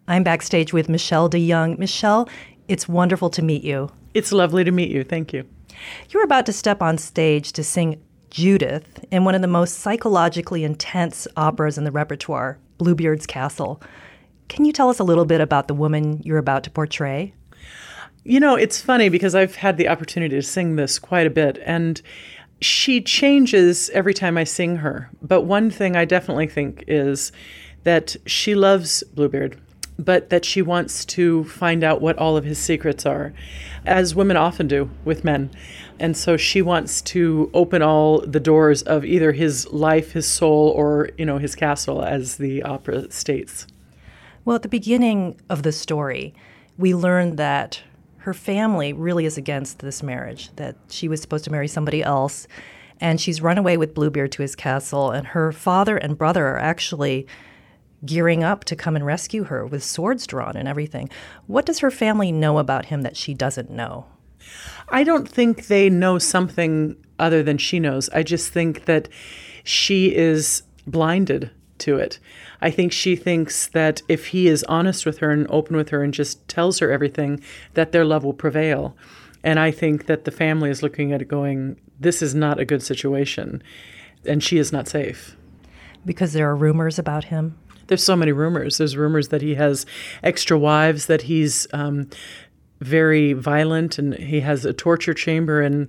I'm backstage with Michelle DeYoung. Michelle, it's wonderful to meet you. It's lovely to meet you. Thank you. You're about to step on stage to sing Judith in one of the most psychologically intense operas in the repertoire, Bluebeard's Castle. Can you tell us a little bit about the woman you're about to portray? You know, it's funny because I've had the opportunity to sing this quite a bit, and she changes every time I sing her. But one thing I definitely think is that she loves Bluebeard, but that she wants to find out what all of his secrets are, as women often do with men. And so she wants to open all the doors of either his life, his soul, or, his castle, as the opera states. Well, at the beginning of the story, we learned that her family really is against this marriage, that she was supposed to marry somebody else, and she's run away with Bluebeard to his castle, and her father and brother are actually gearing up to come and rescue her with swords drawn and everything. What does her family know about him that she doesn't know? I don't think they know something other than she knows. I just think that she is blinded to it. I think she thinks that if he is honest with her and open with her and just tells her everything, that their love will prevail. And I think that the family is looking at it going, this is not a good situation, and she is not safe. Because there are rumors about him? There's so many rumors. There's rumors that he has extra wives, that he's very violent, and he has a torture chamber, and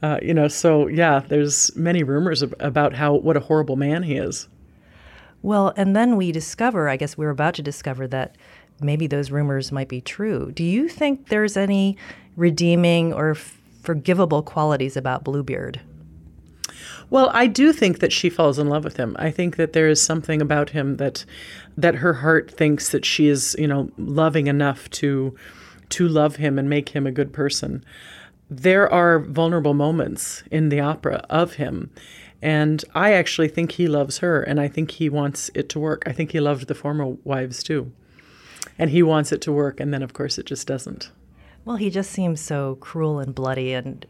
there's many rumors about what a horrible man he is. Well, and then we discover, I guess we're about to discover, that maybe those rumors might be true. Do you think there's any redeeming or forgivable qualities about Bluebeard? Well, I do think that she falls in love with him. I think that there is something about him that her heart thinks that she is, loving enough to love him and make him a good person. There are vulnerable moments in the opera of him, and I actually think he loves her, and I think he wants it to work. I think he loved the former wives too, and he wants it to work, and then of course it just doesn't. Well, he just seems so cruel and bloody, and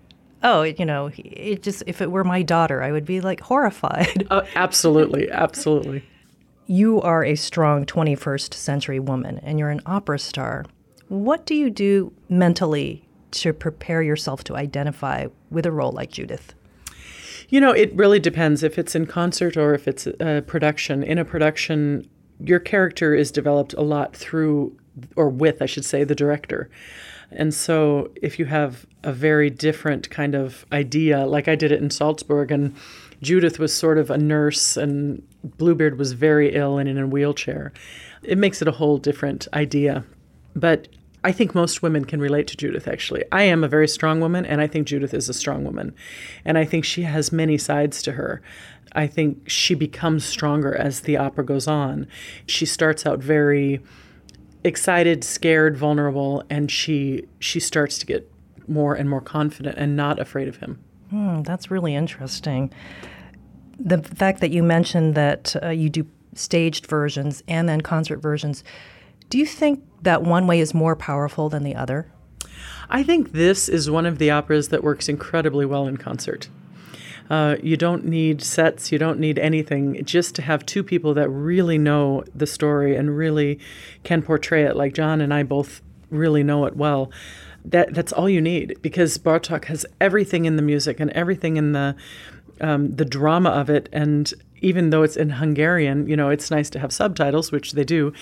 if it were my daughter, I would be horrified. Absolutely, absolutely. You are a strong 21st century woman, and you're an opera star. What do you do mentally to prepare yourself to identify with a role like Judith? It really depends if it's in concert or if it's a production. In a production, your character is developed a lot through, or with, I should say, the director. And so if you have a very different kind of idea, like I did it in Salzburg, and Judith was sort of a nurse and Bluebeard was very ill and in a wheelchair, it makes it a whole different idea. But I think most women can relate to Judith, actually. I am a very strong woman, and I think Judith is a strong woman. And I think she has many sides to her. I think she becomes stronger as the opera goes on. She starts out very excited, scared, vulnerable, and she starts to get more and more confident and not afraid of him. That's really interesting. The fact that you mentioned that you do staged versions and then concert versions, do you think that one way is more powerful than the other? I think this is one of the operas that works incredibly well in concert. You don't need sets, you don't need anything, just to have two people that really know the story and really can portray it, like John and I both really know it well. That's all you need, because Bartók has everything in the music and everything in the drama of it, and even though it's in Hungarian, it's nice to have subtitles, which they do.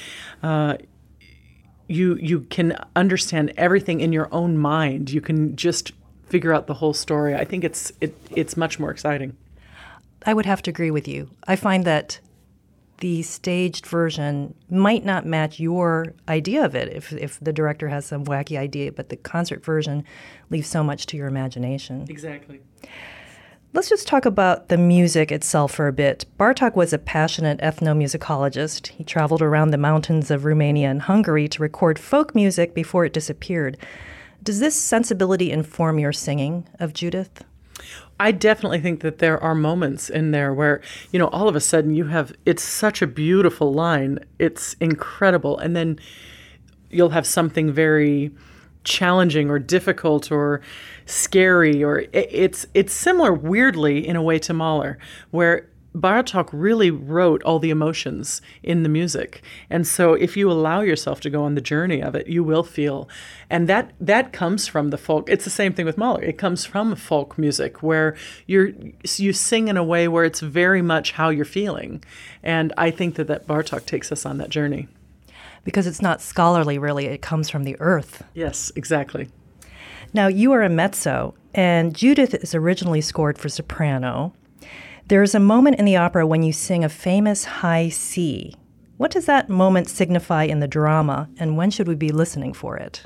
You can understand everything in your own mind. You can just figure out the whole story. I think it's much more exciting. I would have to agree with you. I find that the staged version might not match your idea of it if the director has some wacky idea, but the concert version leaves so much to your imagination. Exactly. Let's just talk about the music itself for a bit. Bartók was a passionate ethnomusicologist. He traveled around the mountains of Romania and Hungary to record folk music before it disappeared. Does this sensibility inform your singing of Judith? I definitely think that there are moments in there where, all of a sudden it's such a beautiful line. It's incredible. And then you'll have something very challenging or difficult or scary, or it's similar weirdly in a way to Mahler, where Bartók really wrote all the emotions in the music. And so if you allow yourself to go on the journey of it, you will feel. And that comes from the folk. It's the same thing with Mahler. It comes from folk music where you sing in a way where it's very much how you're feeling. And I think that Bartók takes us on that journey. Because it's not scholarly, really. It comes from the earth. Yes, exactly. Now, you are a mezzo, and Judith is originally scored for soprano. There is a moment in the opera when you sing a famous high C. What does that moment signify in the drama, and when should we be listening for it?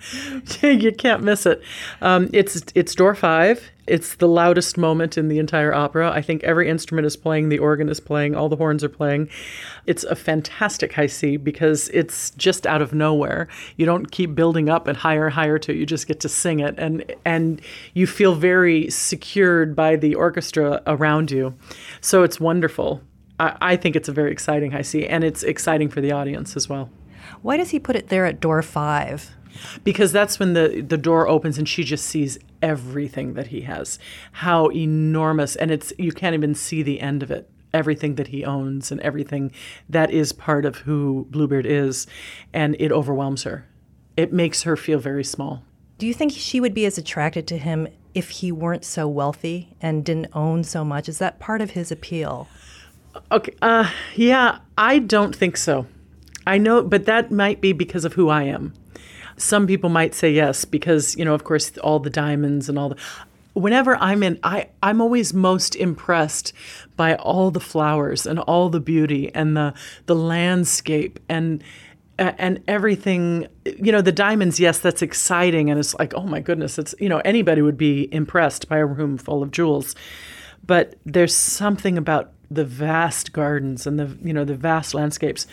You can't miss it. It's door 5. It's the loudest moment in the entire opera. I think every instrument is playing, the organ is playing, all the horns are playing. It's a fantastic high C because it's just out of nowhere. You don't keep building up and higher to it. You just get to sing it, and you feel very secured by the orchestra around you. So it's wonderful. I think it's a very exciting high C, and it's exciting for the audience as well. Why does he put it there at door 5? Because that's when the door opens and she just sees everything that he has. How enormous, and you can't even see the end of it. Everything that he owns and everything that is part of who Bluebeard is, and it overwhelms her. It makes her feel very small. Do you think she would be as attracted to him if he weren't so wealthy and didn't own so much? Is that part of his appeal? Okay, yeah, I don't think so. I know, but that might be because of who I am. Some people might say yes, because, of course, all the diamonds and all the... Whenever I'm always most impressed by all the flowers and all the beauty and the landscape and everything. The diamonds, yes, that's exciting. And it's like, oh my goodness, it's, anybody would be impressed by a room full of jewels. But there's something about the vast gardens and the vast landscapes.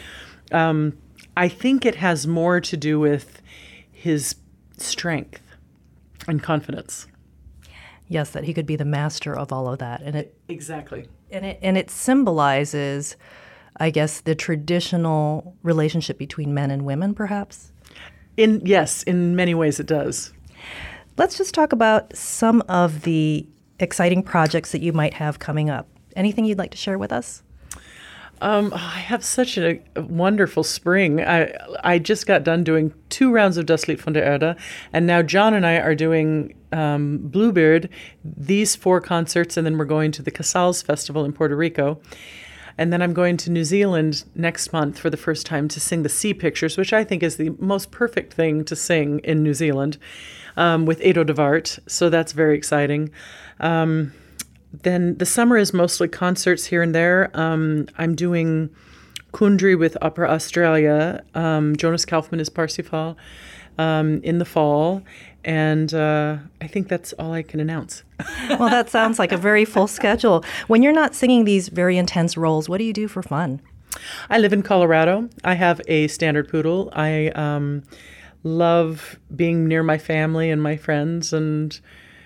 I think it has more to do with his strength and confidence. Yes, that he could be the master of all of that, and it exactly, and it symbolizes, I guess, the traditional relationship between men and women, perhaps. In many ways it does. Let's just talk about some of the exciting projects that you might have coming up. Anything you'd like to share with us? I have such a wonderful spring. I just got done doing 2 rounds of Das Lied von der Erde, and now John and I are doing Bluebeard, these 4 concerts, and then we're going to the Casals Festival in Puerto Rico. And then I'm going to New Zealand next month for the first time to sing the Sea Pictures, which I think is the most perfect thing to sing in New Zealand, with Edo de Waart. So that's very exciting. Then the summer is mostly concerts here and there. I'm doing Kundry with Opera Australia. Jonas Kaufmann is Parsifal in the fall. And I think that's all I can announce. Well, that sounds like a very full schedule. When you're not singing these very intense roles, what do you do for fun? I live in Colorado. I have a standard poodle. I love being near my family and my friends, and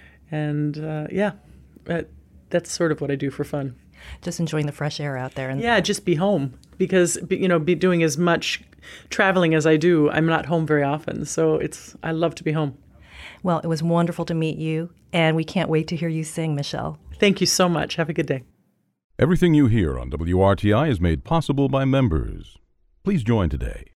that's sort of what I do for fun. Just enjoying the fresh air out there. Yeah, just be home, because be doing as much traveling as I do, I'm not home very often. So I love to be home. Well, it was wonderful to meet you, and we can't wait to hear you sing, Michelle. Thank you so much. Have a good day. Everything you hear on WRTI is made possible by members. Please join today